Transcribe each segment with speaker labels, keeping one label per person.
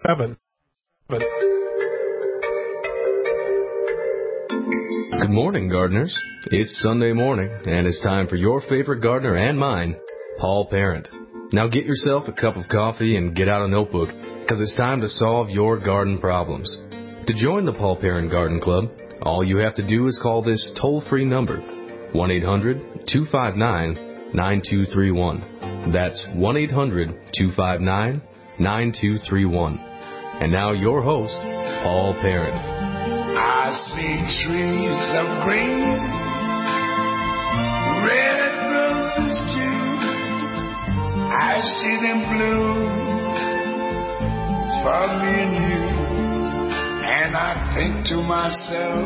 Speaker 1: 7.
Speaker 2: Good morning, gardeners. It's Sunday morning, and it's time for your favorite gardener and mine, Paul Parent. Now get yourself a cup of coffee and get out a notebook, because it's time to solve your garden problems. To join the Paul Parent Garden Club, all you have to do is call this toll-free number, 1-800-259-9231. That's 1-800-259-9231. And now your host, Paul Parent.
Speaker 3: I see trees of green, red roses too. I see them bloom for me and you. And I think to myself,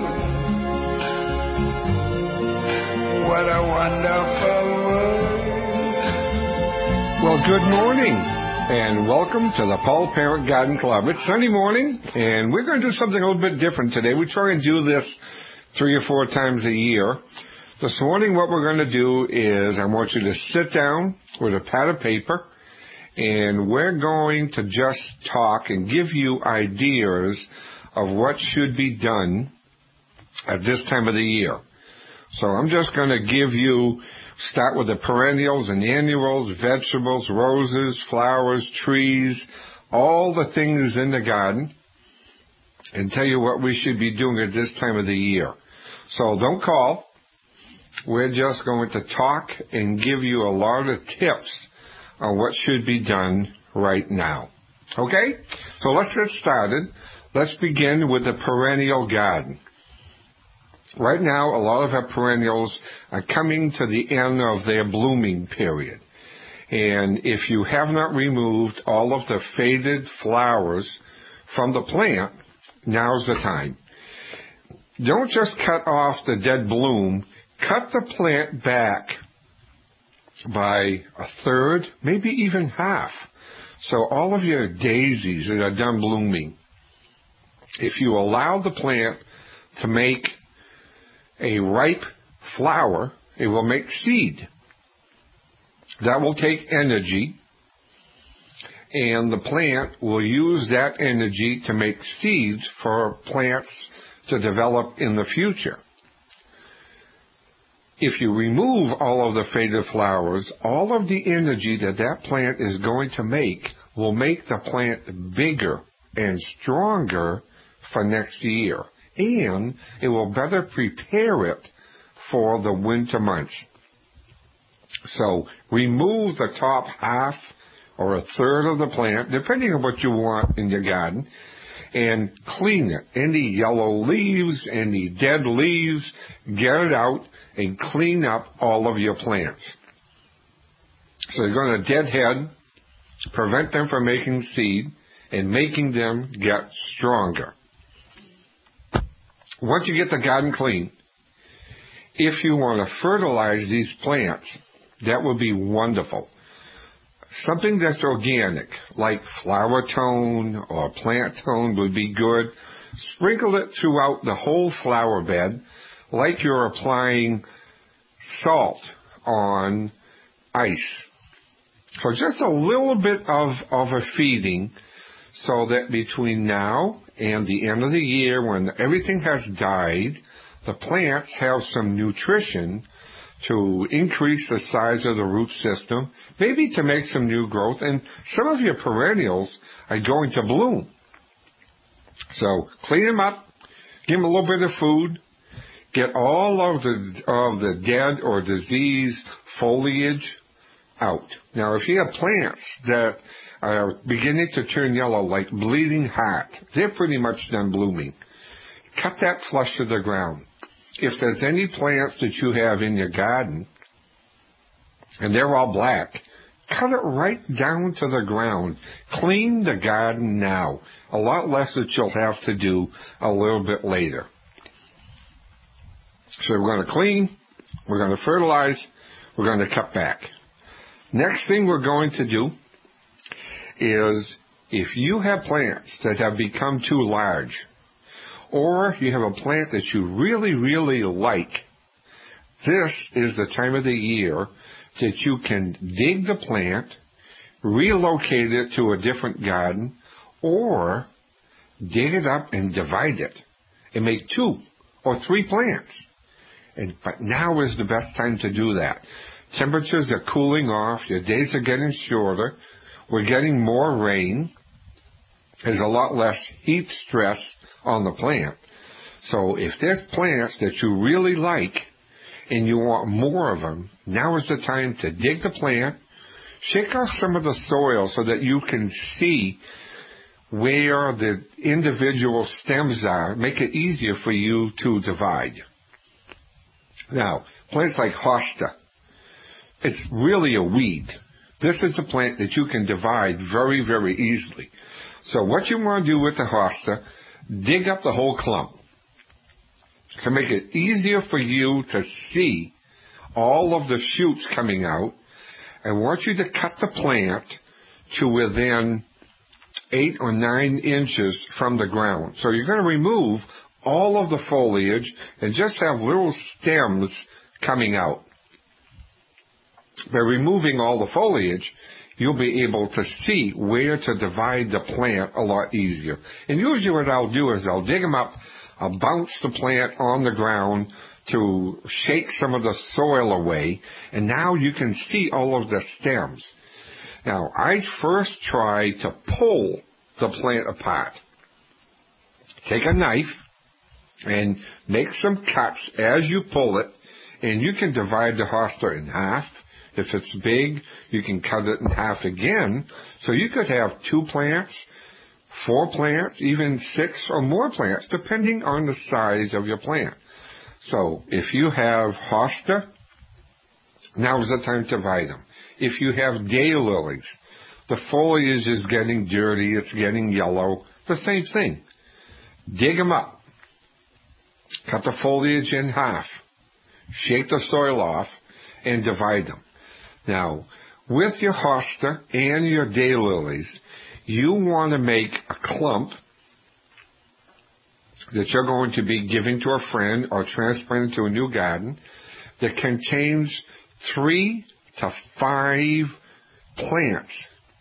Speaker 3: what a wonderful world.
Speaker 4: Well, good morning, and welcome to the Paul Parent Garden Club. It's Sunday morning, and we're going to do something a little bit different today. We try and do this 3 or 4 times a year. This morning, what we're going to do is I want you to sit down with a pad of paper, and we're going to just talk and give you ideas of what should be done at this time of the year. So I'm just going to start with the perennials and annuals, vegetables, roses, flowers, trees, all the things in the garden, and tell you what we should be doing at this time of the year. So don't call. We're just going to talk and give you a lot of tips on what should be done right now. Okay? So let's get started. Let's begin with the perennial garden. Right now, a lot of our perennials are coming to the end of their blooming period. And if you have not removed all of the faded flowers from the plant, now's the time. Don't just cut off the dead bloom. Cut the plant back by a third, maybe even half. So all of your daisies that are done blooming, if you allow the plant to make a ripe flower, it will make seed. That will take energy, and the plant will use that energy to make seeds for plants to develop in the future. If you remove all of the faded flowers, all of the energy that plant is going to make will make the plant bigger and stronger for next year. And it will better prepare it for the winter months. So remove the top half or a third of the plant, depending on what you want in your garden, and clean it. Any yellow leaves, any dead leaves, get it out and clean up all of your plants. So you're going to deadhead, prevent them from making seed, and making them get stronger. Once you get the garden clean, if you want to fertilize these plants, that would be wonderful. Something that's organic, like flower tone or plant tone would be good. Sprinkle it throughout the whole flower bed like you're applying salt on ice. So just a little bit of a feeding, so that between now and the end of the year, when everything has died, the plants have some nutrition to increase the size of the root system, maybe to make some new growth, and some of your perennials are going to bloom. So clean them up, give them a little bit of food, get all of the dead or diseased foliage out. Now, if you have plants that are beginning to turn yellow, like bleeding heart, they're pretty much done blooming. Cut that flush to the ground. If there's any plants that you have in your garden, and they're all black, cut it right down to the ground. Clean the garden now. A lot less that you'll have to do a little bit later. So we're going to clean, we're going to fertilize, we're going to cut back. Next thing we're going to do is, if you have plants that have become too large, or you have a plant that you really, really like, this is the time of the year that you can dig the plant, relocate it to a different garden, or dig it up and divide it and make 2 or 3 plants. But now is the best time to do that. Temperatures are cooling off. Your days are getting shorter. We're getting more rain. There's a lot less heat stress on the plant. So if there's plants that you really like and you want more of them, now is the time to dig the plant, shake off some of the soil so that you can see where the individual stems are, make it easier for you to divide. Now, plants like hosta, it's really a weed. This is a plant that you can divide very, very easily. So what you want to do with the hosta, dig up the whole clump to make it easier for you to see all of the shoots coming out. I want you to cut the plant to within 8 or 9 inches from the ground. So you're going to remove all of the foliage and just have little stems coming out. By removing all the foliage, you'll be able to see where to divide the plant a lot easier. And usually what I'll do is I'll dig them up, I'll bounce the plant on the ground to shake some of the soil away, and now you can see all of the stems. Now, I first try to pull the plant apart. Take a knife and make some cuts as you pull it, and you can divide the hosta in half. If it's big, you can cut it in half again. So you could have 2 plants, 4 plants, even 6 or more plants, depending on the size of your plant. So if you have hosta, now is the time to divide them. If you have daylilies, the foliage is getting dirty, it's getting yellow, the same thing. Dig them up. Cut the foliage in half. Shake the soil off and divide them. Now, with your hosta and your daylilies, you want to make a clump that you're going to be giving to a friend or transplanting to a new garden that contains 3 to 5 plants.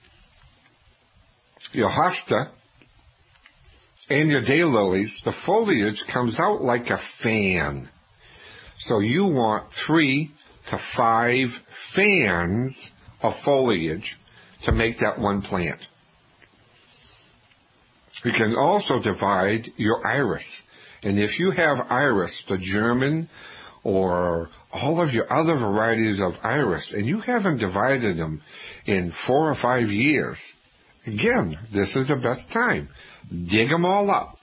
Speaker 4: Your hosta and your daylilies, the foliage comes out like a fan. So you want 3 to 5 fans of foliage to make that one plant. You can also divide your iris. And if you have iris, the German or all of your other varieties of iris, and you haven't divided them in 4 or 5 years, again, this is the best time. Dig them all up.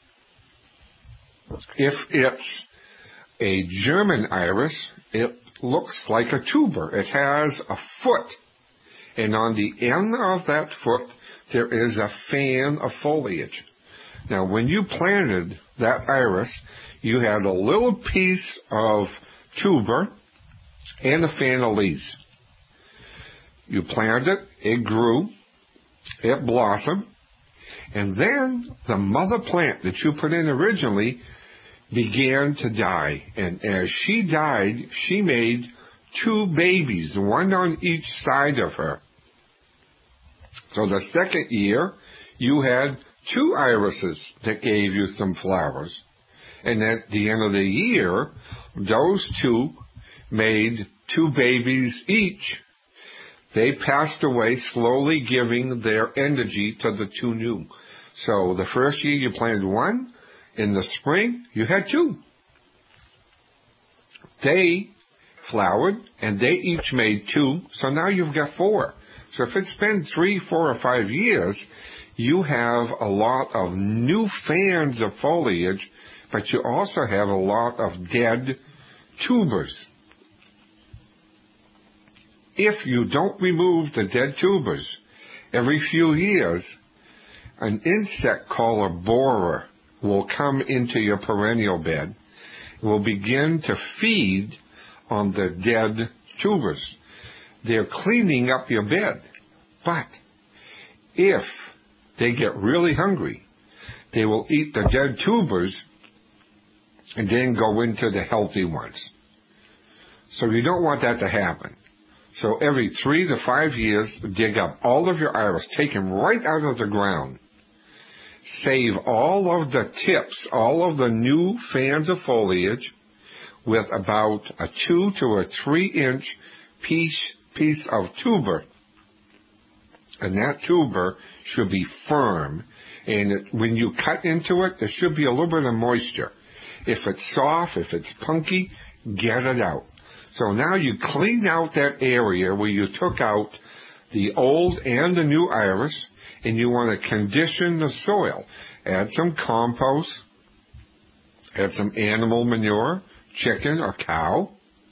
Speaker 4: If it's a German iris, it looks like a tuber. It has a foot, and on the end of that foot, there is a fan of foliage. Now, when you planted that iris, you had a little piece of tuber and a fan of leaves. You planted it, it grew, it blossomed, and then the mother plant that you put in originally began to die. And as she died, she made 2 babies, one on each side of her. So the second year, you had 2 irises that gave you some flowers. And at the end of the year, those 2 made 2 babies each. They passed away, slowly giving their energy to the 2 new. So the first year you planted 1. In the spring, you had 2. They flowered, and they each made 2, so now you've got 4. So if it's been 3, 4, or 5 years, you have a lot of new fans of foliage, but you also have a lot of dead tubers. If you don't remove the dead tubers every few years, an insect called a borer will come into your perennial bed, will begin to feed on the dead tubers. They're cleaning up your bed. But if they get really hungry, they will eat the dead tubers and then go into the healthy ones. So you don't want that to happen. So every 3 to 5 years, dig up all of your iris, take them right out of the ground, save all of the tips, all of the new fans of foliage with about a 2 to a 3 inch piece of tuber. And that tuber should be firm. And when you cut into it, there should be a little bit of moisture. If it's soft, if it's punky, get it out. So now you clean out that area where you took out the old and the new iris, and you want to condition the soil. Add some compost, add some animal manure, chicken or cow.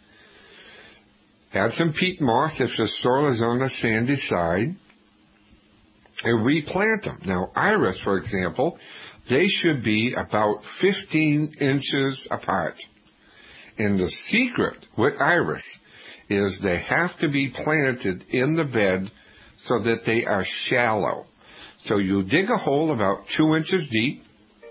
Speaker 4: Add some peat moss if the soil is on the sandy side, and replant them. Now, iris, for example, they should be about 15 inches apart. And the secret with iris is they have to be planted in the bed so that they are shallow. So you dig a hole about 2 inches deep,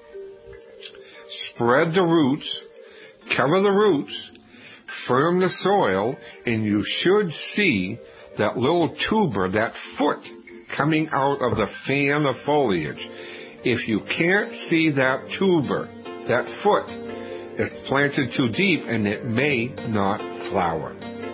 Speaker 4: spread the roots, cover the roots, firm the soil, and you should see that little tuber, that foot, coming out of the fan of foliage. If you can't see that tuber, that foot, it's planted too deep and it may not flower.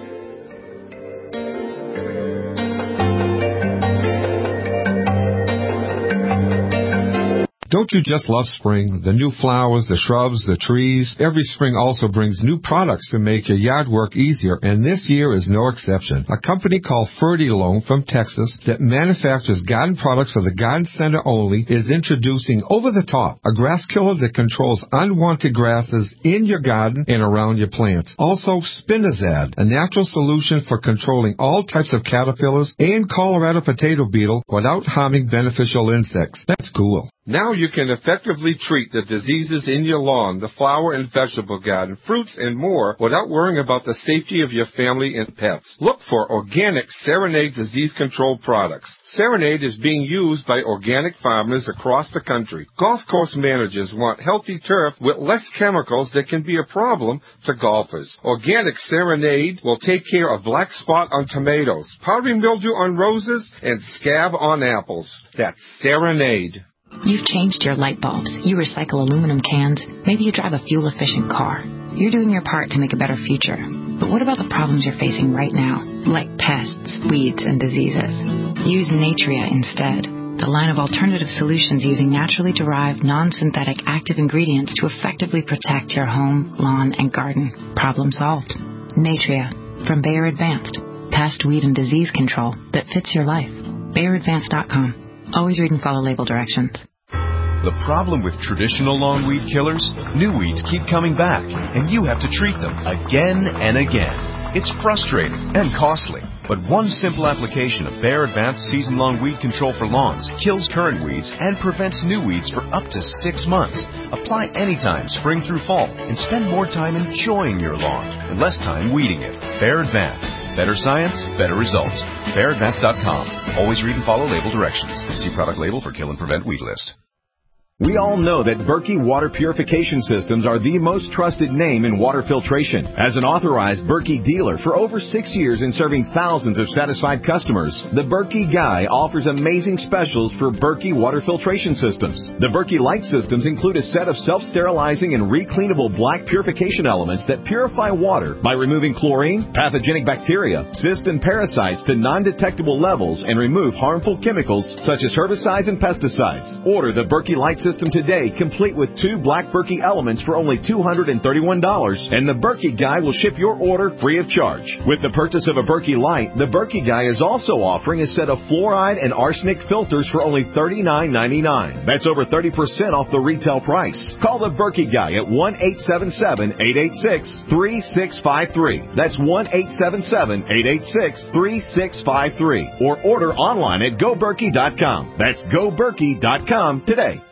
Speaker 4: Don't you just love spring? The new flowers, the shrubs, the trees. Every spring also brings new products to make your yard work easier, and this year is no exception. A company called Fertilome from Texas that manufactures garden products for the garden center only is introducing Over the Top, a grass killer that controls unwanted grasses in your garden and around your plants. Also, Spinazad, a natural solution for controlling all types of caterpillars and Colorado potato beetle without harming beneficial insects. That's cool. Now you can effectively treat the diseases in your lawn, the flower and vegetable garden, fruits, and more without worrying about the safety of your family and pets. Look for organic Serenade disease control products. Serenade is being used by organic farmers across the country. Golf course managers want healthy turf with less chemicals that can be a problem to golfers. Organic Serenade will take care of black spot on tomatoes, powdery mildew on roses, and scab on apples. That's Serenade.
Speaker 1: You've changed your light bulbs. You recycle aluminum cans. Maybe you drive a fuel-efficient car. You're doing your part to make a better future. But what about the problems you're facing right now, like pests, weeds, and diseases? Use Natria instead, the line of alternative solutions using naturally derived, non-synthetic active ingredients to effectively protect your home, lawn, and garden. Problem solved. Natria from Bayer Advanced. Pest, weed, and disease control that fits your life. BayerAdvanced.com. Always read and follow label directions.
Speaker 5: The problem with traditional lawn weed killers? New weeds keep coming back, and you have to treat them again and again. It's frustrating and costly, but one simple application of Bayer Advanced Season-Long Weed Control for Lawns kills current weeds and prevents new weeds for up to 6 months. Apply anytime, spring through fall, and spend more time enjoying your lawn and less time weeding it. Bayer Advanced. Better science, better results. BayerAdvanced.com. Always read and follow label directions. See product label for kill and prevent weed list.
Speaker 6: We all know that Berkey Water Purification Systems are the most trusted name in water filtration. As an authorized Berkey dealer for over 6 years and serving thousands of satisfied customers, the Berkey Guy offers amazing specials for Berkey Water Filtration Systems. The Berkey Light Systems include a set of self-sterilizing and recleanable black purification elements that purify water by removing chlorine, pathogenic bacteria, cysts, and parasites to non-detectable levels and remove harmful chemicals such as herbicides and pesticides. Order the Berkey Light System today, complete with 2 black Berkey elements for only $231, and the Berkey Guy will ship your order free of charge. With the purchase of a Berkey Light, the Berkey Guy is also offering a set of fluoride and arsenic filters for only $39.99. That's over 30% off the retail price. Call the Berkey Guy at 1-877-886-3653. That's 1-877-886-3653. Or order online at GoBerkey.com. That's GoBerkey.com today.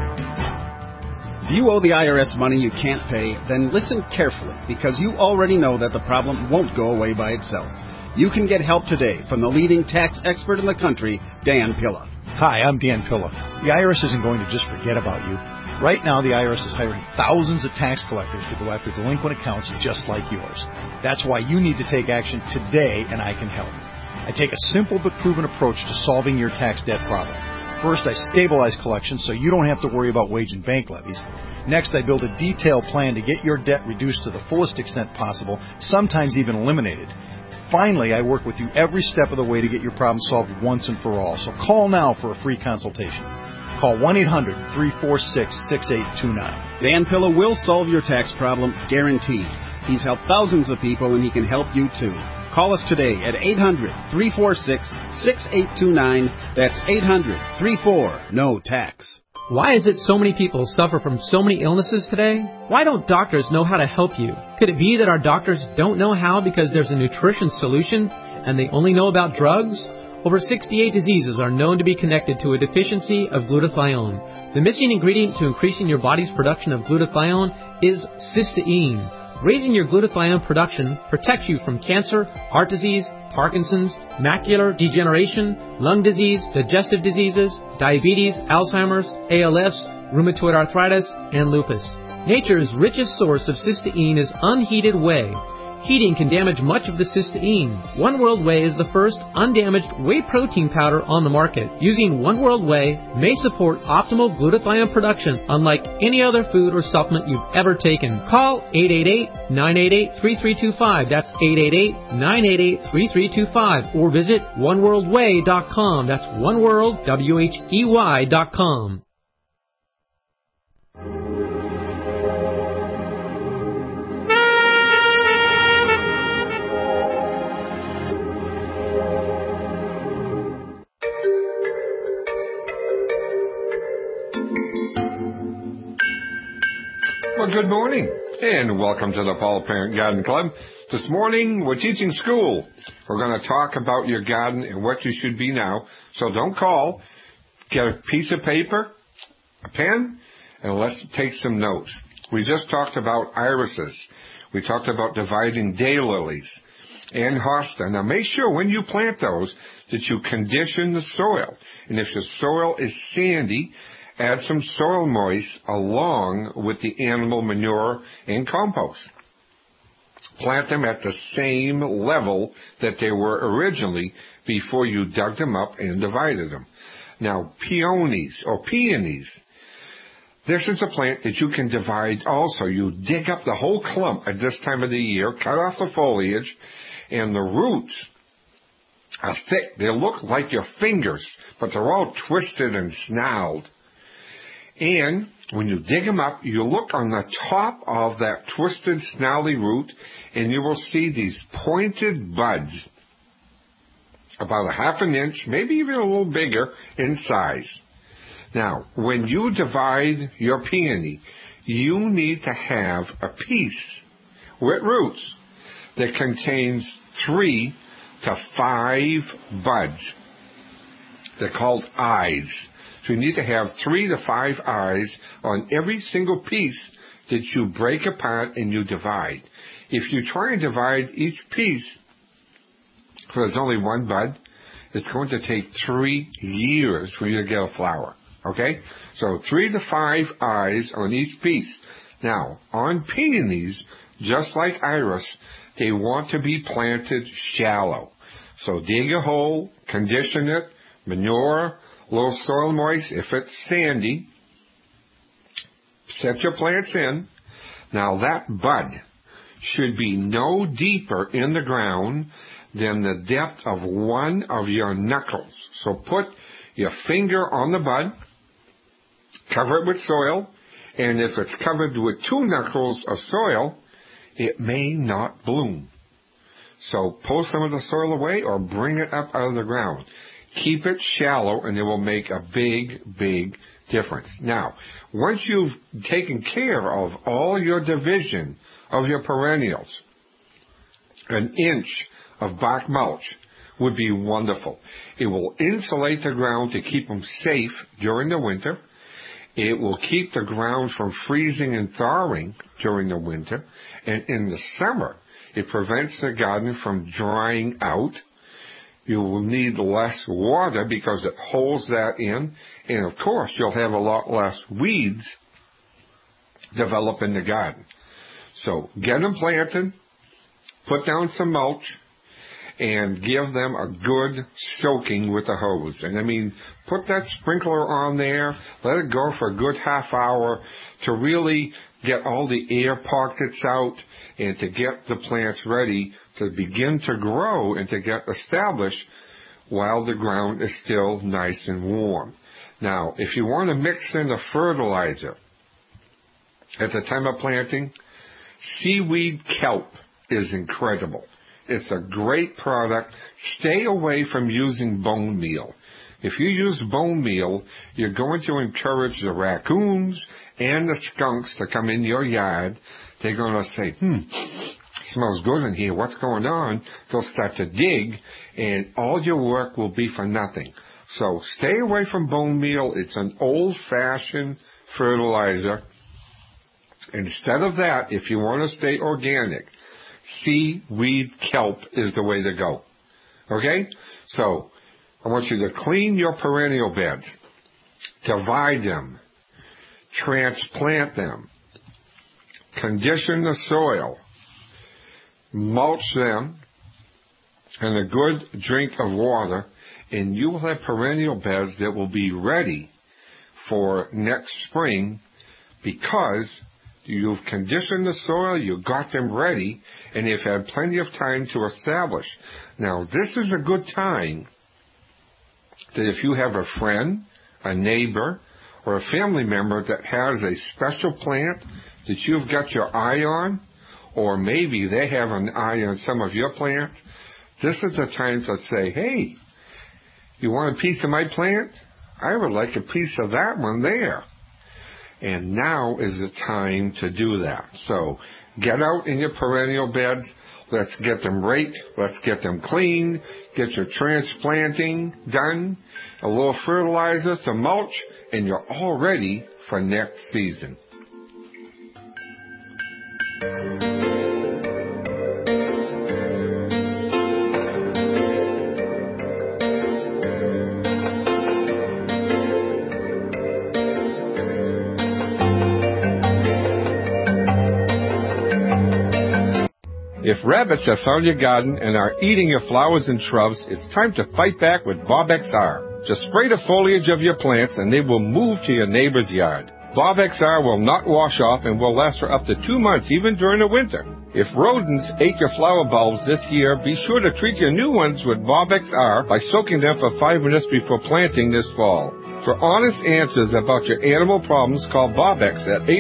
Speaker 7: If you owe the IRS money you can't pay, then listen carefully, because you already know that the problem won't go away by itself. You can get help today from the leading tax expert in the country, Dan Pilla.
Speaker 8: Hi, I'm Dan Pilla. The IRS isn't going to just forget about you. Right now, the IRS is hiring thousands of tax collectors to go after delinquent accounts just like yours. That's why you need to take action today, and I can help. I take a simple but proven approach to solving your tax debt problem. First, I stabilize collections so you don't have to worry about wage and bank levies. Next, I build a detailed plan to get your debt reduced to the fullest extent possible, sometimes even eliminated. Finally, I work with you every step of the way to get your problem solved once and for all. So call now for a free consultation. Call 1-800-346-6829.
Speaker 7: Dan Pilla will solve your tax problem, guaranteed. He's helped thousands of people, and he can help you too. Call us today at 800-346-6829. That's 800-34-NO-TAX.
Speaker 9: Why is it so many people suffer from so many illnesses today? Why don't doctors know how to help you? Could it be that our doctors don't know how because there's a nutrition solution and they only know about drugs? Over 68 diseases are known to be connected to a deficiency of glutathione. The missing ingredient to increasing your body's production of glutathione is cysteine. Raising your glutathione production protects you from cancer, heart disease, Parkinson's, macular degeneration, lung disease, digestive diseases, diabetes, Alzheimer's, ALS, rheumatoid arthritis, and lupus. Nature's richest source of cysteine is unheated whey. Heating can damage much of the cysteine. One World Whey is the first undamaged whey protein powder on the market. Using One World Whey may support optimal glutathione production unlike any other food or supplement you've ever taken. Call 888-988-3325. That's 888-988-3325. Or visit oneworldwhey.com. That's oneworld.com.
Speaker 4: Well, good morning, and welcome to the Paul Parent Garden Club. This morning, we're teaching school. We're going to talk about your garden and what you should be now. So don't call. Get a piece of paper, a pen, and let's take some notes. We just talked about irises. We talked about dividing daylilies and hosta. Now, make sure when you plant those that you condition the soil. And if your soil is sandy, add some soil moist along with the animal manure and compost. Plant them at the same level that they were originally before you dug them up and divided them. Now, peonies or peonies, this is a plant that you can divide also. You dig up the whole clump at this time of the year, cut off the foliage, and the roots are thick. They look like your fingers, but they're all twisted and snarled. And when you dig them up, you look on the top of that twisted, snarly root, and you will see these pointed buds, about a half an inch, maybe even a little bigger in size. Now, when you divide your peony, you need to have a piece with roots that contains 3 to 5 buds. They're called eyes. So you need to have 3 to 5 eyes on every single piece that you break apart and you divide. If you try and divide each piece, so there's only one bud, it's going to take 3 years for you to get a flower. Okay? So 3 to 5 eyes on each piece. Now, on peonies, just like iris, they want to be planted shallow. So dig a hole, condition it, manure, a little soil moist. If it's sandy, set your plants in. Now that bud should be no deeper in the ground than the depth of one of your knuckles. So put your finger on the bud, cover it with soil, and if it's covered with 2 knuckles of soil, it may not bloom. So pull some of the soil away or bring it up out of the ground. Keep it shallow, and it will make a big, big difference. Now, once you've taken care of all your division of your perennials, an inch of bark mulch would be wonderful. It will insulate the ground to keep them safe during the winter. It will keep the ground from freezing and thawing during the winter. And in the summer, it prevents the garden from drying out. You will need less water because it holds that in. And, of course, you'll have a lot less weeds develop in the garden. So get them planted, put down some mulch, and give them a good soaking with the hose. And I mean, put that sprinkler on there, let it go for a good half hour to really get all the air pockets out and to get the plants ready to begin to grow and to get established while the ground is still nice and warm. Now, if you want to mix in the fertilizer at the time of planting, seaweed kelp is incredible. It's a great product. Stay away from using bone meal. If you use bone meal, you're going to encourage the raccoons and the skunks to come in your yard. They're going to say, smells good in here. What's going on? They'll start to dig, and all your work will be for nothing. So stay away from bone meal. It's an old-fashioned fertilizer. Instead of that, if you want to stay organic, seaweed kelp is the way to go. Okay? So I want you to clean your perennial beds, divide them, transplant them, condition the soil, mulch them, and a good drink of water, and you will have perennial beds that will be ready for next spring because you've conditioned the soil, you got them ready, and you've had plenty of time to establish. Now, this is a good time that if you have a friend, a neighbor, or a family member that has a special plant that you've got your eye on, or maybe they have an eye on some of your plants, this is the time to say, hey, you want a piece of my plant? I would like a piece of that one there. And now is the time to do that. So get out in your perennial beds. Let's get them raked. Let's get them clean. Get your transplanting done. A little fertilizer, some mulch, and you're all ready for next season. If rabbits have found your garden and are eating your flowers and shrubs, it's time to fight back with Bob XR. Just spray the foliage of your plants and they will move to your neighbor's yard. Bob XR will not wash off and will last for up to 2 months, even during the winter. If rodents ate your flower bulbs this year, be sure to treat your new ones with Bob XR by soaking them for 5 minutes before planting this fall. For honest answers about your animal problems, call Bob X at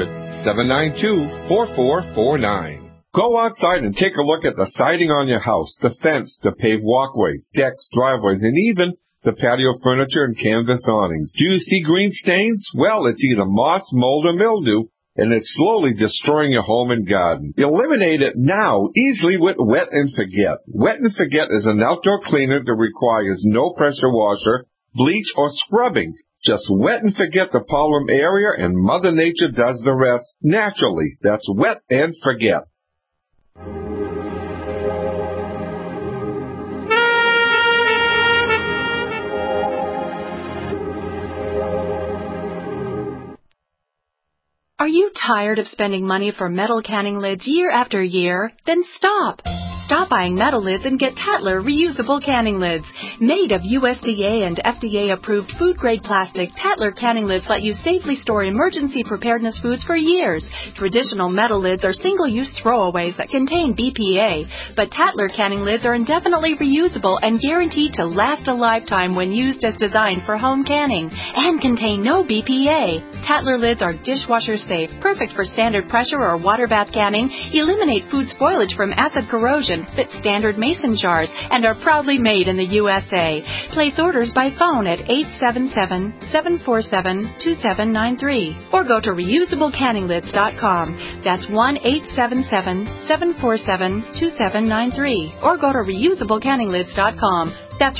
Speaker 4: 800-792-4449. Go outside and take a look at the siding on your house, the fence, the paved walkways, decks, driveways, and even the patio furniture and canvas awnings. Do you see green stains? Well, it's either moss, mold, or mildew, and it's slowly destroying your home and garden. Eliminate it now, easily with Wet and Forget. Wet and Forget is an outdoor cleaner that requires no pressure washer, bleach, or scrubbing. Just wet and forget the problem area, and Mother Nature does the rest naturally. That's Wet and Forget.
Speaker 10: Are you tired of spending money for metal canning lids year after year? Then stop! Stop buying metal lids and get Tatler reusable canning lids. Made of USDA and FDA-approved food-grade plastic, Tatler canning lids let you safely store emergency preparedness foods for years. Traditional metal lids are single-use throwaways that contain BPA, but Tatler canning lids are indefinitely reusable and guaranteed to last a lifetime when used as designed for home canning and contain no BPA. Tatler lids are dishwasher safe, perfect for standard pressure or water bath canning, eliminate food spoilage from acid corrosion, fit standard mason jars, and are proudly made in the USA. Place orders by phone at 877-747-2793 or go to reusablecanninglids.com. That's 1-877-747-2793 or go to reusablecanninglids.com. That's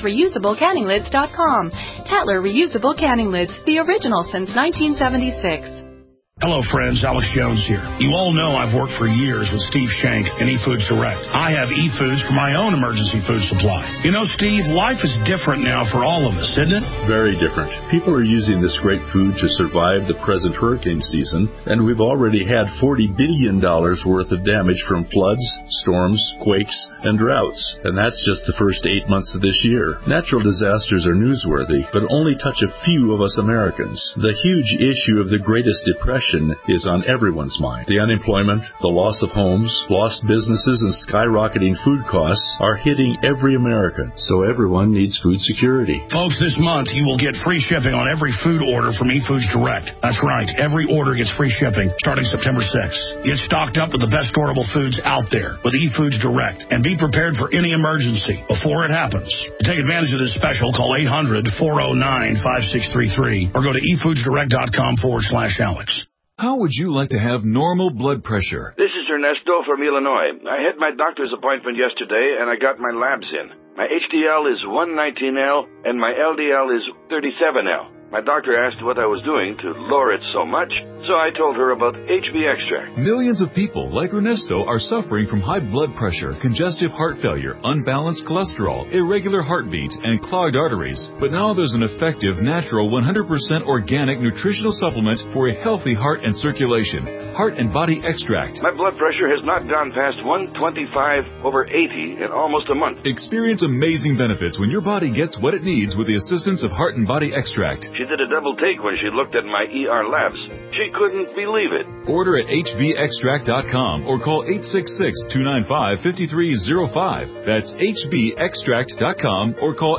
Speaker 10: reusablecanninglids.com. Tatler Reusable Canning Lids, the original since 1976.
Speaker 11: Hello, friends. Alex Jones here. You all know I've worked for years with Steve Shank and eFoods Direct. I have eFoods for my own emergency food supply. You know, Steve, life is different now for all of us, isn't it?
Speaker 12: Very different. People are using this great food to survive the present hurricane season, and we've already had $40 billion worth of damage from floods, storms, quakes, and droughts. And that's just the first 8 months of this year. Natural disasters are newsworthy, but only touch a few of us Americans. The huge issue of the Greatest Depression is on everyone's mind. The unemployment, the loss of homes, lost businesses, and skyrocketing food costs are hitting every American, so everyone needs food security.
Speaker 11: Folks, this month you will get free shipping on every food order from eFoods Direct. That's right, every order gets free shipping starting September 6th. Get stocked up with the best storable foods out there with eFoods Direct, and be prepared for any emergency before it happens. To take advantage of this special, call 800-409-5633 or go to efoodsdirect.com/Alex.
Speaker 13: How would you like to have normal blood pressure?
Speaker 14: This is Ernesto from Illinois. I had my doctor's appointment yesterday, and I got my labs in. My HDL is 119L, and my LDL is 37L. My doctor asked what I was doing to lower it so much, so I told her about HB Extract.
Speaker 13: Millions of people like Ernesto are suffering from high blood pressure, congestive heart failure, unbalanced cholesterol, irregular heartbeat, and clogged arteries. But now there's an effective, natural, 100% organic nutritional supplement for a healthy heart and circulation. Heart and Body Extract.
Speaker 14: My blood pressure has not gone past 125/80 in almost a month.
Speaker 13: Experience amazing benefits when your body gets what it needs with the assistance of Heart and Body Extract.
Speaker 14: She did a double take when she looked at my ER labs. She couldn't believe it.
Speaker 13: Order at hbextract.com or call 866-295-5305. That's hbextract.com or call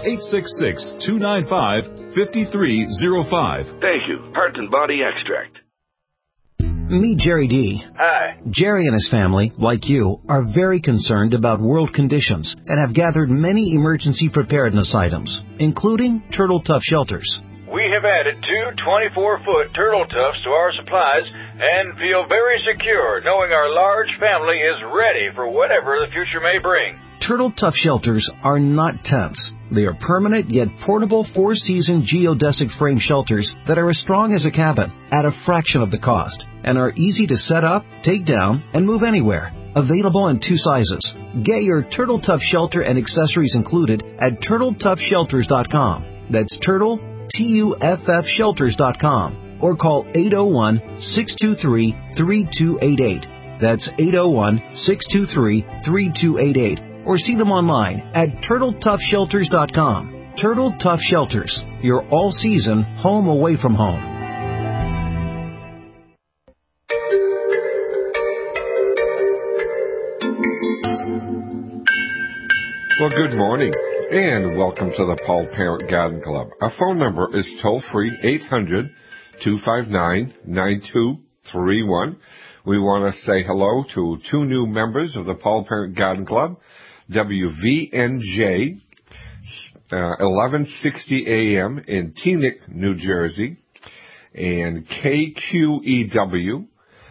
Speaker 13: 866-295-5305.
Speaker 14: Thank you. Heart and Body Extract.
Speaker 15: Meet Jerry D.
Speaker 14: Hi.
Speaker 15: Jerry and his family, like you, are very concerned about world conditions and have gathered many emergency preparedness items, including Turtle Tough shelters.
Speaker 16: We have added 2 24-foot Turtle Toughs to our supplies and feel very secure knowing our large family is ready for whatever the future may bring.
Speaker 15: Turtle Tough shelters are not tents. They are permanent yet portable 4-season geodesic frame shelters that are as strong as a cabin at a fraction of the cost and are easy to set up, take down, and move anywhere. Available in 2 sizes. Get your Turtle Tough shelter and accessories included at TurtleToughShelters.com. That's Turtle, TUFFshelters.com. Or call 801-623-3288. That's 801-623-3288. Or see them online at TurtleToughShelters.com. Turtle Tough Shelters, your all-season home away from home.
Speaker 4: Well, good morning, and welcome to the Paul Parent Garden Club. Our phone number is toll-free, 800-259-9231. We want to say hello to 2 new members of the Paul Parent Garden Club, WVNJ, 1160 AM in Teaneck, New Jersey, and KQEW,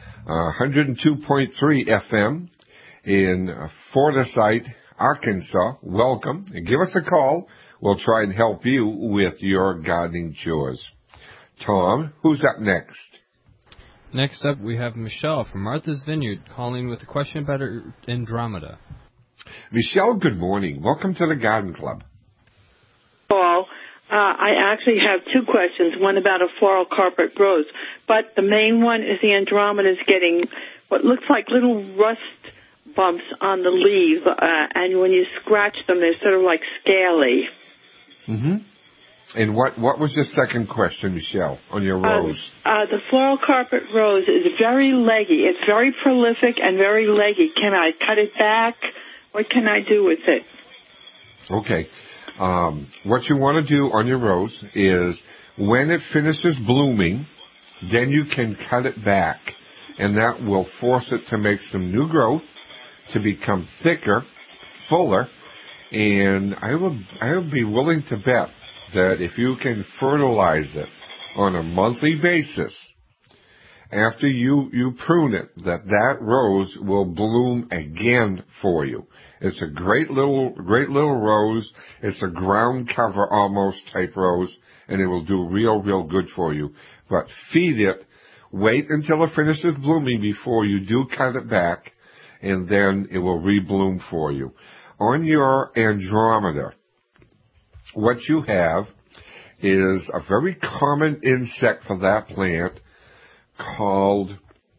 Speaker 4: 102.3 FM in Forsyth, Arkansas. Welcome, and give us a call. We'll try and help you with your gardening chores. Tom, who's up next?
Speaker 17: Next up, we have Michelle from Martha's Vineyard calling with a question about her Andromeda.
Speaker 4: Michelle, good morning. Welcome to the Garden Club.
Speaker 18: Paul, I actually have 2 questions, one about a floral carpet rose, but the main one is the Andromeda is getting what looks like little rust bumps on the leaves, and when you scratch them, they're sort of like scaly.
Speaker 4: Mm-hmm. And what was your second question, Michelle, on your rose?
Speaker 18: The floral carpet rose is very leggy. It's very prolific and very leggy. Can I cut it back? What can I do with it?
Speaker 4: Okay. What you want to do on your rose is when it finishes blooming, then you can cut it back, and that will force it to make some new growth, to become thicker, fuller, and I would be willing to bet that if you can fertilize it on a monthly basis, after you prune it, that rose will bloom again for you. It's a great little rose. It's a ground cover almost type rose, and it will do real good for you. But feed it Wait until it finishes blooming before you do cut it back, and then it will rebloom for you. On your Andromeda, what you have is a very common insect for that plant called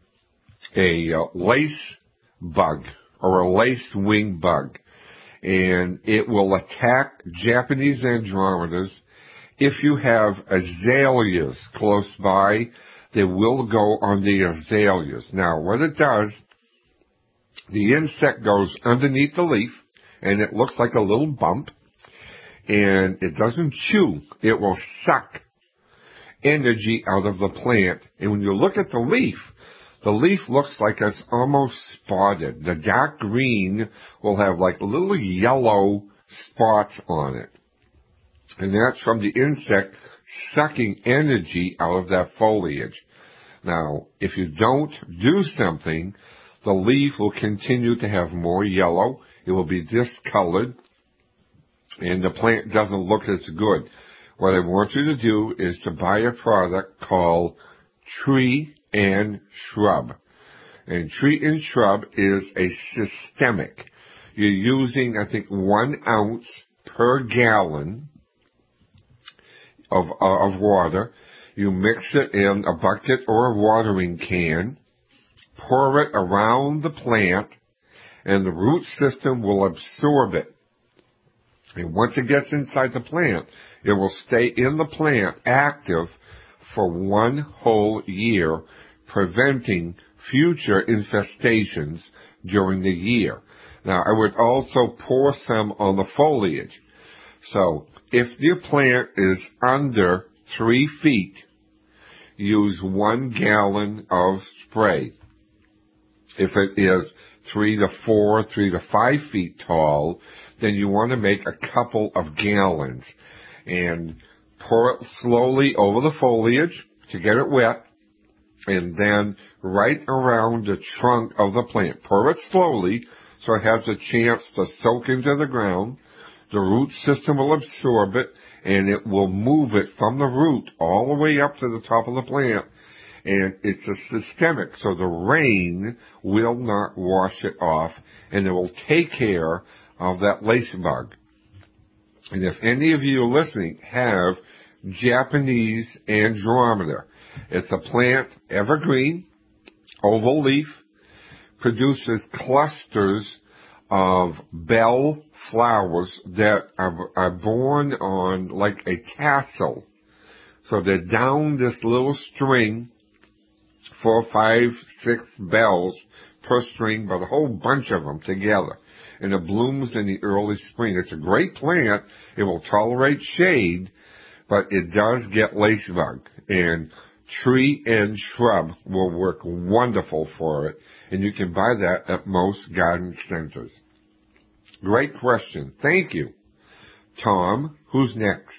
Speaker 4: a lace bug or a laced wing bug. And it will attack Japanese Andromedas. If you have azaleas close by, they will go on the azaleas. Now, what it does, the insect goes underneath the leaf, and it looks like a little bump, and it doesn't chew. It will suck energy out of the plant. And when you look at the leaf looks like it's almost spotted. The dark green will have like little yellow spots on it. And that's from the insect sucking energy out of that foliage. Now, if you don't do something, the leaf will continue to have more yellow. It will be discolored, and the plant doesn't look as good. What I want you to do is to buy a product called Tree and Shrub. And Tree and Shrub is a systemic. You're using, I think, 1 ounce per gallon of water. You mix it in a bucket or a watering can, pour it around the plant, and the root system will absorb it. And once it gets inside the plant, it will stay in the plant active for 1 whole year, preventing future infestations during the year. Now, I would also pour some on the foliage. So, if your plant is under 3 feet, use 1 gallon of spray. If it is 3 to 4, 3 to 5 feet tall, then you want to make a couple of gallons and pour it slowly over the foliage to get it wet, and then right around the trunk of the plant. Pour it slowly so it has a chance to soak into the ground. The root system will absorb it, and it will move it from the root all the way up to the top of the plant. And it's a systemic, so the rain will not wash it off, and it will take care of that lace bug. And if any of you listening have Japanese Andromeda, it's a plant, evergreen, oval leaf, produces clusters of bell flowers that are borne on like a tassel. So they're down this little string, 4, 5, 6 bells per string, but a whole bunch of them together. And it blooms in the early spring. It's a great plant. It will tolerate shade, but it does get lace bug. And Tree and Shrub will work wonderful for it. And you can buy that at most garden centers. Great question. Thank you. Tom, who's next?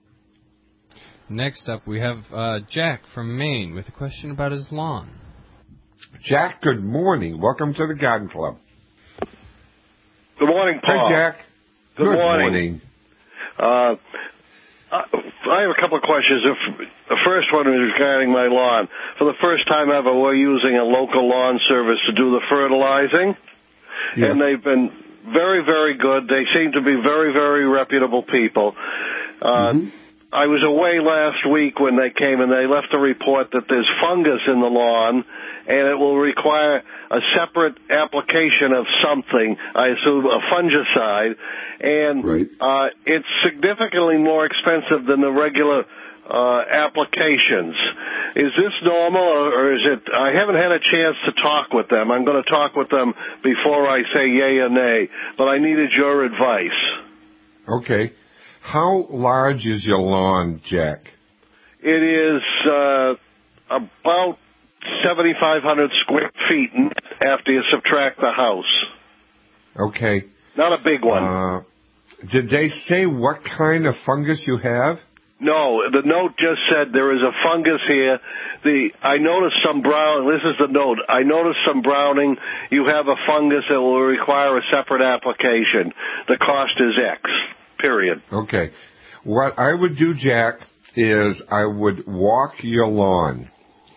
Speaker 17: Next up, we have Jack from Maine with a question about his lawn.
Speaker 4: Jack, good morning. Welcome to the Garden Club.
Speaker 19: Good morning, Paul.
Speaker 4: Hi, Jack.
Speaker 19: Good morning. I have a couple of questions. The first one is regarding my lawn. For the first time ever, we're using a local lawn service to do the fertilizing, yes. And they've been very, very good. They seem to be very, very reputable people. I was away last week when they came, and they left a report that there's fungus in the lawn, and it will require a separate application of something, I assume a fungicide, and it's significantly more expensive than the regular applications. Is this normal, or is it? I haven't had a chance to talk with them. I'm going to talk with them before I say yay or nay, but I needed your advice.
Speaker 4: Okay. How large is your lawn, Jack?
Speaker 19: It is about 7,500 square feet after you subtract the house.
Speaker 4: Okay.
Speaker 19: Not a big one.
Speaker 4: Did they say what kind of fungus you have?
Speaker 19: No, the note just said there is a fungus here. I noticed some brown. This is the note. I noticed some browning. You have a fungus that will require a separate application. The cost is X. Period.
Speaker 4: Okay. What I would do, Jack, is I would walk your lawn.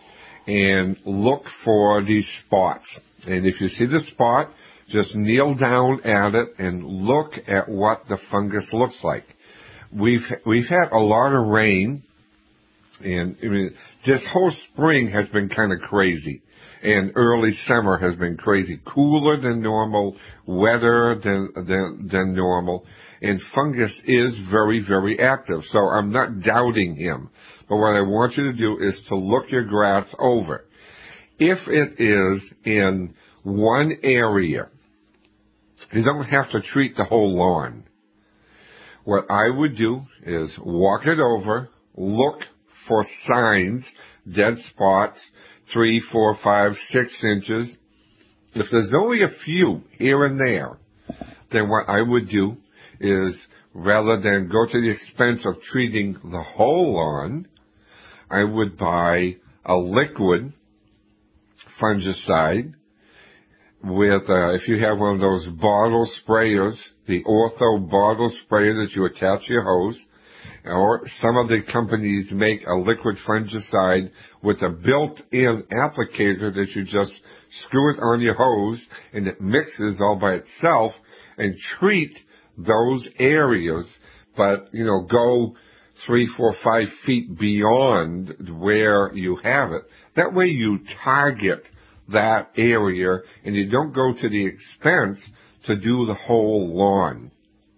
Speaker 4: and look for these spots. And if you see the spot, just kneel down at it and look at what the fungus looks like. We've had a lot of rain, and I mean, this whole spring has been kind of crazy, and early summer has been crazy, cooler than normal, wetter than normal, and fungus is very, very active. So I'm not doubting him, but what I want you to do is to look your grass over. If it is in one area, you don't have to treat the whole lawn. What I would do is walk it over, look for signs, dead spots, 3, 4, 5, 6 inches. If there's only a few here and there, then what I would do is, rather than go to the expense of treating the whole lawn, I would buy a liquid fungicide with, if you have one of those bottle sprayers, the Ortho bottle sprayer that you attach to your hose, or some of the companies make a liquid fungicide with a built-in applicator that you just screw it on your hose and it mixes all by itself, and treat those areas, but, go 3, 4, 5 feet beyond where you have it. That way you target that area and you don't go to the expense to do the whole lawn.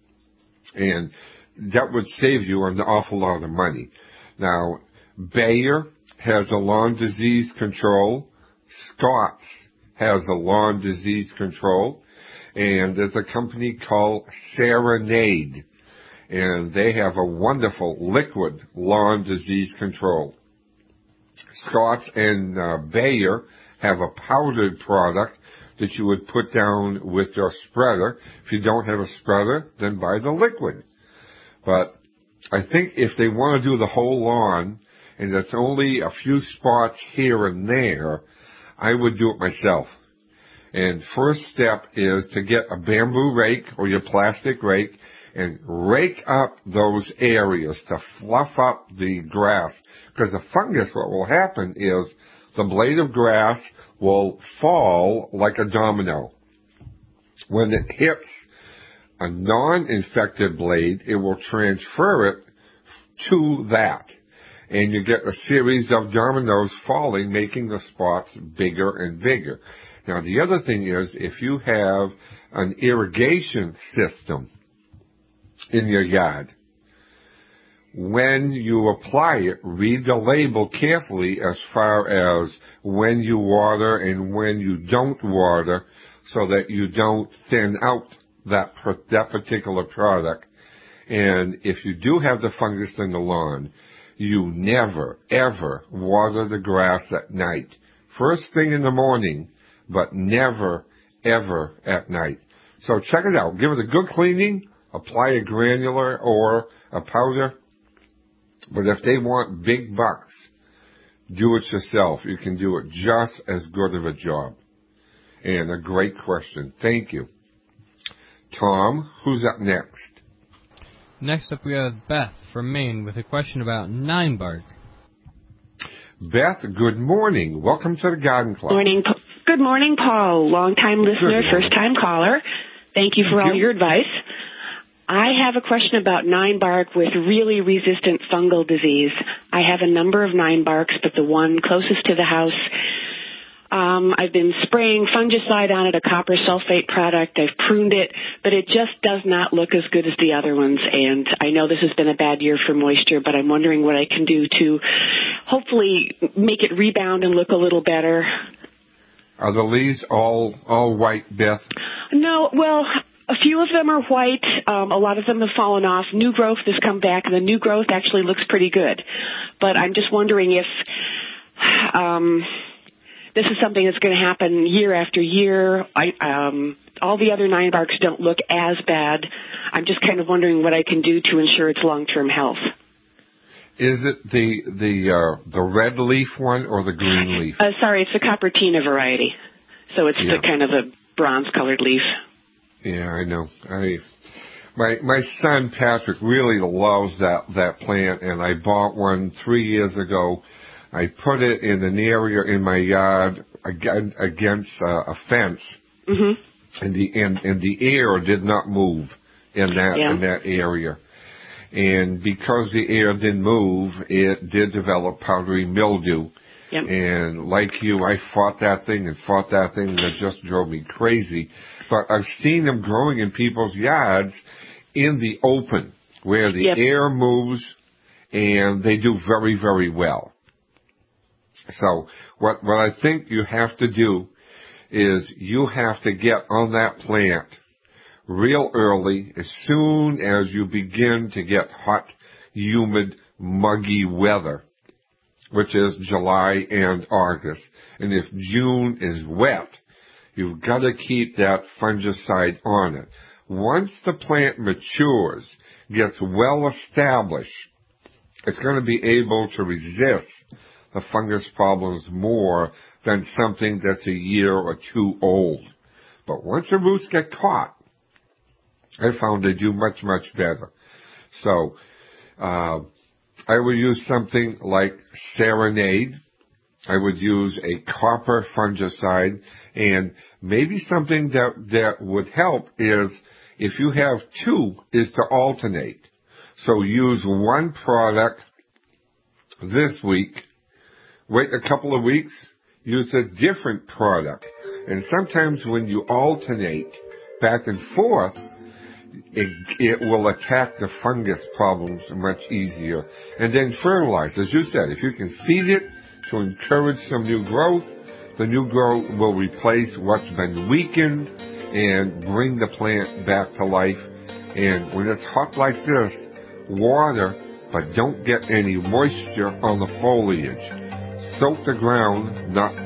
Speaker 4: And that would save you an awful lot of money. Now, Bayer has a lawn disease control. Scott's has a lawn disease control. And there's a company called Serenade, and they have a wonderful liquid lawn disease control. Scott's and Bayer have a powdered product that you would put down with your spreader. If you don't have a spreader, then buy the liquid. But I think if they want to do the whole lawn, and it's only a few spots here and there, I would do it myself. And first step is to get a bamboo rake or your plastic rake and rake up those areas to fluff up the grass. Because the fungus, what will happen is the blade of grass will fall like a domino. When it hits a non-infected blade, it will transfer it to that. And you get a series of dominoes falling, making the spots bigger and bigger. Now, the other thing is, if you have an irrigation system in your yard, when you apply it, read the label carefully as far as when you water and when you don't water, so that you don't thin out that particular product. And if you do have the fungus in the lawn, you never, ever water the grass at night. First thing in the morning, but never, ever at night. So check it out. Give it a good cleaning, apply a granular or a powder. But if they want big bucks, do it yourself. You can do it just as good of a job. And a great question. Thank you. Tom, who's up next?
Speaker 17: Next up we have Beth from Maine with a question about 9-bark.
Speaker 4: Beth, good morning. Welcome to the Garden Club.
Speaker 20: Morning. Good morning, Paul. Long-time listener, first-time caller. Thank you for all your advice. I have a question about 9-bark with really resistant fungal disease. I have a number of 9-barks, but the one closest to the house, I've been spraying fungicide on it, a copper sulfate product. I've pruned it, but it just does not look as good as the other ones. And I know this has been a bad year for moisture, but I'm wondering what I can do to hopefully make it rebound and look a little better.
Speaker 4: Are the leaves all white, Beth?
Speaker 20: No, well, a few of them are white. A lot of them have fallen off. New growth has come back, and the new growth actually looks pretty good. But I'm just wondering if this is something that's going to happen year after year. All the other 9-barks don't look as bad. I'm just kind of wondering what I can do to ensure its long-term health.
Speaker 4: Is it the red leaf one or the green leaf?
Speaker 20: Sorry, it's the Coppertina variety. So it's the kind of the bronze-colored leaf.
Speaker 4: Yeah, I know. My son Patrick really loves that plant, and I bought one 3 years ago I put it in an area in my yard against a fence, and the air did not move in that area. And because the air didn't move, it did develop powdery mildew. Yep. And like you, I fought that thing, and it just drove me crazy. But I've seen them growing in people's yards in the open, where the air moves, and they do very, very well. So what I think you have to do is you have to get on that plant real early, as soon as you begin to get hot, humid, muggy weather, which is July and August. And if June is wet, you've got to keep that fungicide on it. Once the plant matures, gets well established, it's going to be able to resist the fungus problems more than something that's a year or two old. But once the roots get caught, I found they do much, much better. So I would use something like Serenade. I would use a copper fungicide, and maybe something that would help is if you have two, is to alternate. So use one product this week, wait a couple of weeks, use a different product. And sometimes when you alternate back and forth, it will attack the fungus problems much easier. And then fertilize. As you said, if you can feed it to encourage some new growth, the new growth will replace what's been weakened and bring the plant back to life. And when it's hot like this, water, but don't get any moisture on the foliage. Soak the ground, not...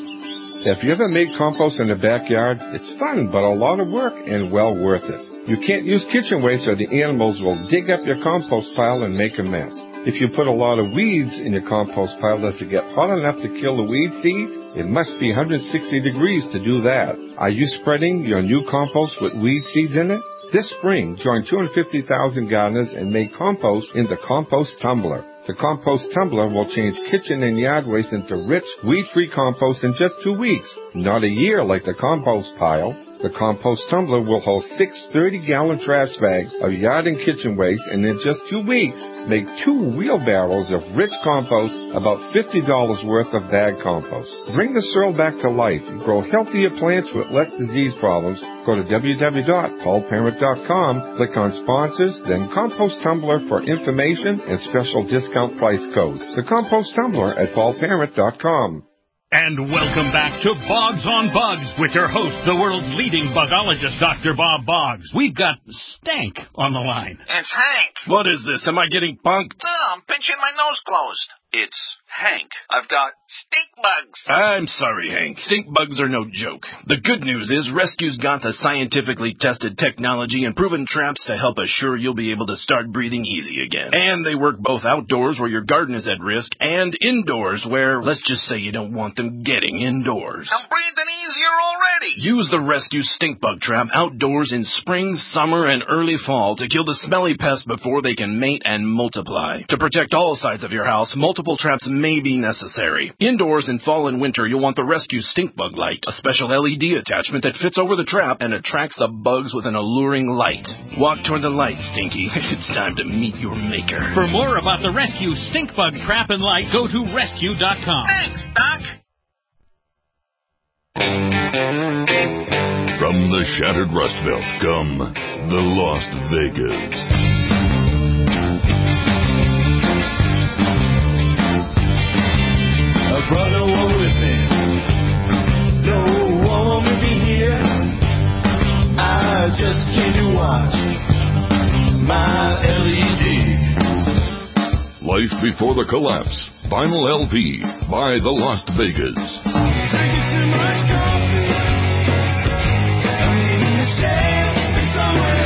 Speaker 21: If you ever made compost in the backyard, it's fun, but a lot of work and well worth it. You can't use kitchen waste or the animals will dig up your compost pile and make a mess. If you put a lot of weeds in your compost pile, does it get hot enough to kill the weed seeds? It must be 160 degrees to do that. Are you spreading your new compost with weed seeds in it? This spring, join 250,000 gardeners and make compost in the Compost Tumbler. The Compost Tumbler will change kitchen and yard waste into rich, weed-free compost in just 2 weeks, not a year like the compost pile. The Compost Tumbler will hold 6 30-gallon trash bags of yard and kitchen waste, and in just 2 weeks, make 2 wheelbarrows of rich compost, about $50 worth of bag compost. Bring the soil back to life. Grow healthier plants with less disease problems. Go to www.paulparent.com, click on Sponsors, then Compost Tumbler for information and special discount price code. The Compost Tumbler at paulparent.com.
Speaker 22: And welcome back to Boggs on Bugs with your host, the world's leading bugologist, Dr. Bob Boggs. We've got Stank on the line.
Speaker 23: It's Hank.
Speaker 22: What is this? Am I getting punked?
Speaker 23: No, I'm pinching my nose closed. It's Hank. I've got stink bugs.
Speaker 22: I'm sorry, Hank. Stink bugs are no joke. The good news is Rescue's got the scientifically tested technology and proven traps to help assure you'll be able to start breathing easy again. And they work both outdoors where your garden is at risk and indoors where, let's just say, you don't want them getting indoors.
Speaker 23: I'm breathing easier already.
Speaker 22: Use the Rescue Stink Bug Trap outdoors in spring, summer, and early fall to kill the smelly pests before they can mate and multiply. To protect all sides of your house, multiple traps may be necessary. Indoors in fall and winter, you'll want the Rescue Stink Bug Light, a special LED attachment that fits over the trap and attracts the bugs with an alluring light. Walk toward the light, Stinky. It's time to meet your maker.
Speaker 23: For more about the Rescue Stink Bug Trap and Light, go to rescue.com. Thanks, Doc.
Speaker 12: From the shattered Rust Belt come the Las Vegas.
Speaker 24: Brought no one with me. No one want me be here. I just came to watch my LED.
Speaker 12: Life Before the Collapse. Vinyl LP by the Las Vegas.
Speaker 24: Drinking too much coffee. I'm needing a shade somewhere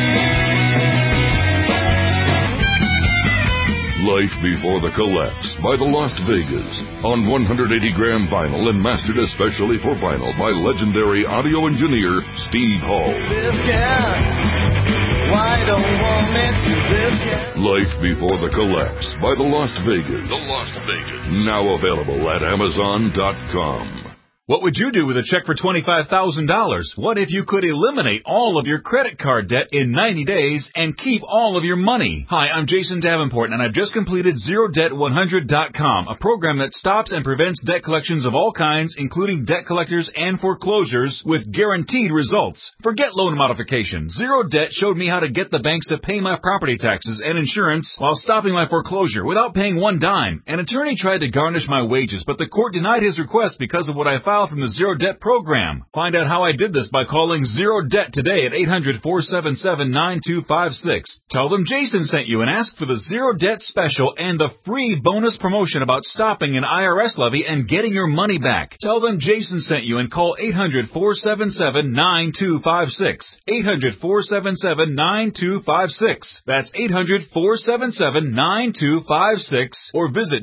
Speaker 12: Life Before the Collapse by the Las Vegas on 180-gram vinyl and mastered especially for vinyl by legendary audio engineer Steve Hall.
Speaker 24: Why I don't want me to live yet.
Speaker 1: Life Before the Collapse by The Lost Vegas. The Lost Vegas. Now available at Amazon.com.
Speaker 13: What would you do with a check for $25,000? What if you could eliminate all of your credit card debt in 90 days and keep all of your money? Hi, I'm Jason Davenport, and I've just completed ZeroDebt100.com, a program that stops and prevents debt collections of all kinds, including debt collectors and foreclosures, with guaranteed results. Forget loan modification. Zero Debt showed me how to get the banks to pay my property taxes and insurance while stopping my foreclosure without paying one dime. An attorney tried to garnish my wages, but the court denied his request because of what I filed from the Zero Debt program. Find out how I did this by calling Zero Debt today at 800-477-9256. Tell them Jason sent you and ask for the Zero Debt special and the free bonus promotion about stopping an IRS levy and getting your money back. Tell them Jason sent you and call 800-477-9256. 800-477-9256. That's 800-477-9256 or visit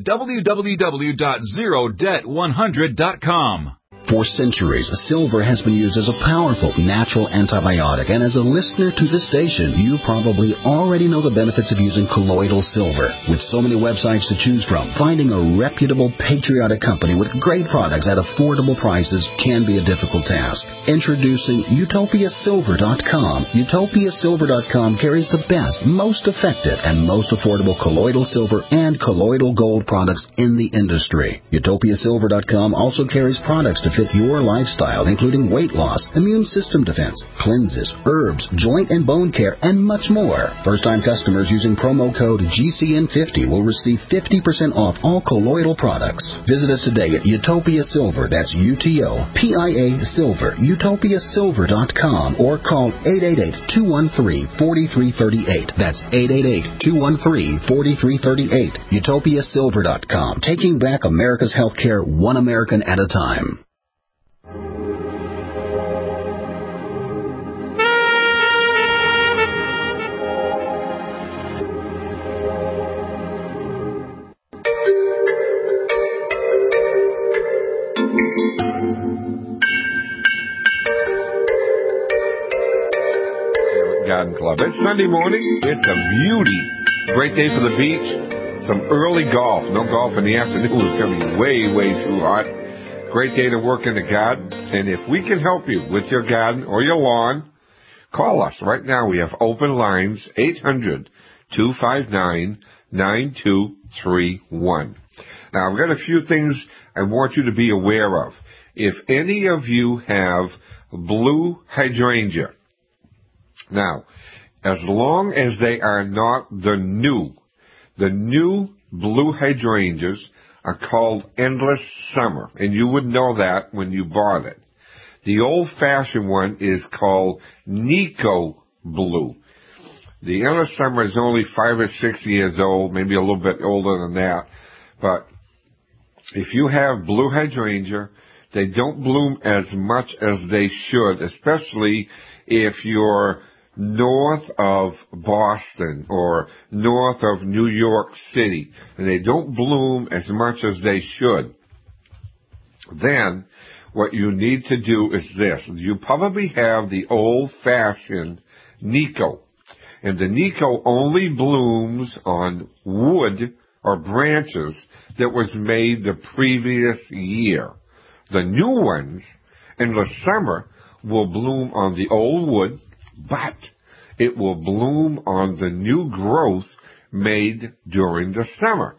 Speaker 13: www.zerodebt100.com.
Speaker 2: For centuries, silver has been used as a powerful natural antibiotic, and as a listener to this station, you probably already know the benefits of using colloidal silver. With so many websites to choose from, finding a reputable, patriotic company with great products at affordable prices can be a difficult task. Introducing UtopiaSilver.com. UtopiaSilver.com carries the best, most effective, and most affordable colloidal silver and colloidal gold products in the industry. UtopiaSilver.com also carries products to fit your lifestyle, including weight loss, immune system defense, cleanses, herbs, joint and bone care, and much more. First-time customers using promo code GCN50 will receive 50% off all colloidal products. Visit us today at Utopia Silver, that's UTOPIA Silver, UtopiaSilver.com, or call 888-213-4338. That's 888-213-4338. UtopiaSilver.com, taking back America's healthcare one American at a time.
Speaker 4: Garden Club. It's Sunday morning. It's a beauty. Great day for the beach. Some early golf. No golf in the afternoon. It's going to be way, way too hot. Great day to work in the garden. And if we can help you with your garden or your lawn, call us. Right now we have open lines, 800-259-9231. Now, I've got a few things I want you to be aware of. If any of you have blue hydrangea, now, as long as they are not the new blue hydrangeas are called Endless Summer, and you would know that when you bought it. The old-fashioned one is called Nico Blue. The Endless Summer is only 5 or 6 years old, maybe a little bit older than that, but if you have blue hydrangea, they don't bloom as much as they should, especially if you're north of Boston or north of New York City, and they don't bloom as much as they should. Then what you need to do is this. You probably have the old-fashioned Nico, and the Nico only blooms on wood or branches that was made the previous year. The new ones in the summer will bloom on the old wood, but it will bloom on the new growth made during the summer.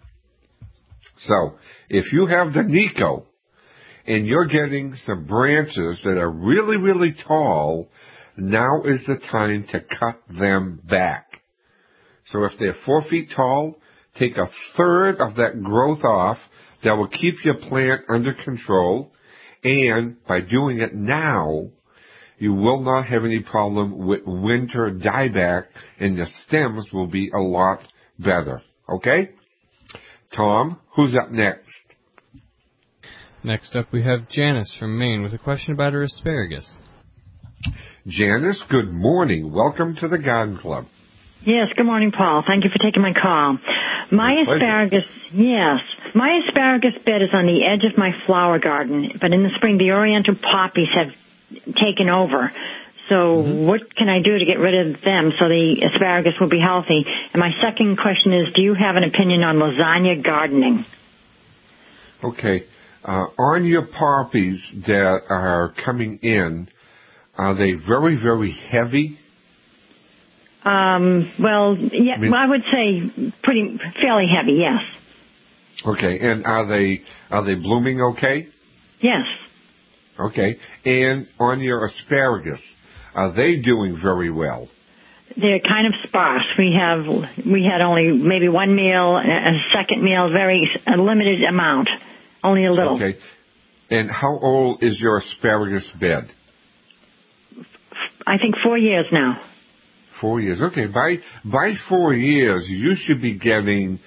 Speaker 4: So, if you have the Nico and you're getting some branches that are really, really tall, now is the time to cut them back. So if they're 4 feet tall, take a third of that growth off. That will keep your plant under control, and by doing it now, you will not have any problem with winter dieback, and the stems will be a lot better. Okay? Tom, who's up next?
Speaker 17: Next up, we have Janice from Maine with a question about her asparagus.
Speaker 4: Janice, good morning. Welcome to the Garden Club.
Speaker 3: Yes, good morning, Paul. Thank you for taking my call. My asparagus bed is on the edge of my flower garden, but in the spring the oriental poppies have taken over. So what can I do to get rid of them so the asparagus will be healthy? And my second question is, do you have an opinion on lasagna gardening?
Speaker 4: Okay. On your poppies that are coming in, are they very, very heavy?
Speaker 3: Well, yeah, I would say fairly heavy, yes.
Speaker 4: Okay. And are they blooming okay?
Speaker 3: Yes.
Speaker 4: Okay. And on your asparagus, are they doing very well?
Speaker 3: They're kind of sparse. We had only maybe one meal, a second meal, a limited amount, only a little.
Speaker 4: Okay. And how old is your asparagus bed?
Speaker 3: I think 4 years now.
Speaker 4: 4 years. Okay. By 4 years, you should be getting,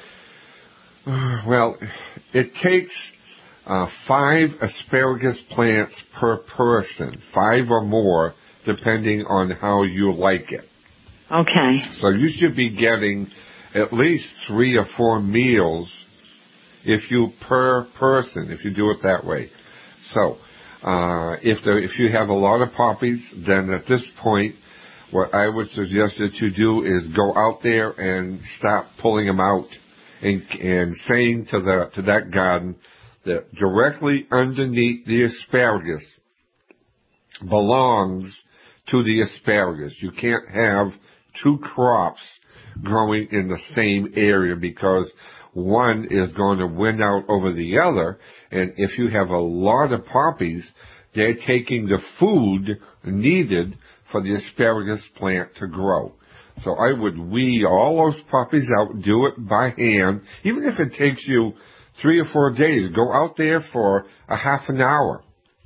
Speaker 4: it takes 5 asparagus plants per person, 5 or more, depending on how you like it.
Speaker 3: Okay.
Speaker 4: So you should be getting at least 3 or 4 meals per person, if you do it that way. So, if you have a lot of poppies, then at this point, what I would suggest that you do is go out there and stop pulling them out and saying to that garden that directly underneath the asparagus belongs to the asparagus. You can't have 2 crops growing in the same area because one is going to win out over the other. And if you have a lot of poppies, they're taking the food needed for the asparagus plant to grow. So I would weed all those poppies out, do it by hand. Even if it takes you 3 or 4 days, go out there for a half an hour.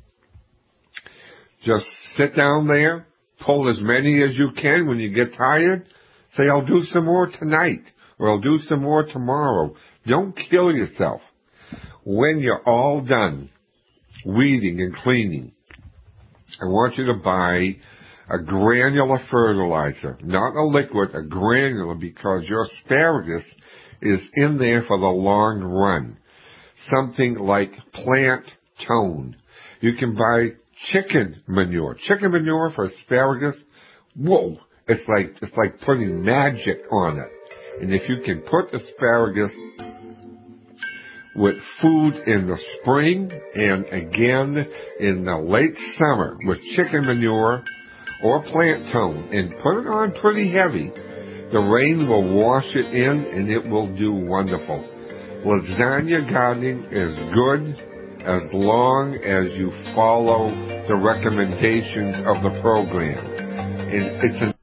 Speaker 4: Just sit down there, pull as many as you can. When you get tired, say, I'll do some more tonight, or I'll do some more tomorrow. Don't kill yourself. When you're all done weeding and cleaning, I want you to buy a granular fertilizer, not a liquid, a granular, because your asparagus is in there for the long run. Something like Plant Tone. You can buy chicken manure. Chicken manure for asparagus, whoa, it's like putting magic on it. And if you can put asparagus with food in the spring and again in the late summer with chicken manure or Plant Tone and put it on pretty heavy, the rain will wash it in and it will do wonderful. Lasagna gardening is good as long as you follow the recommendations of the program. And it's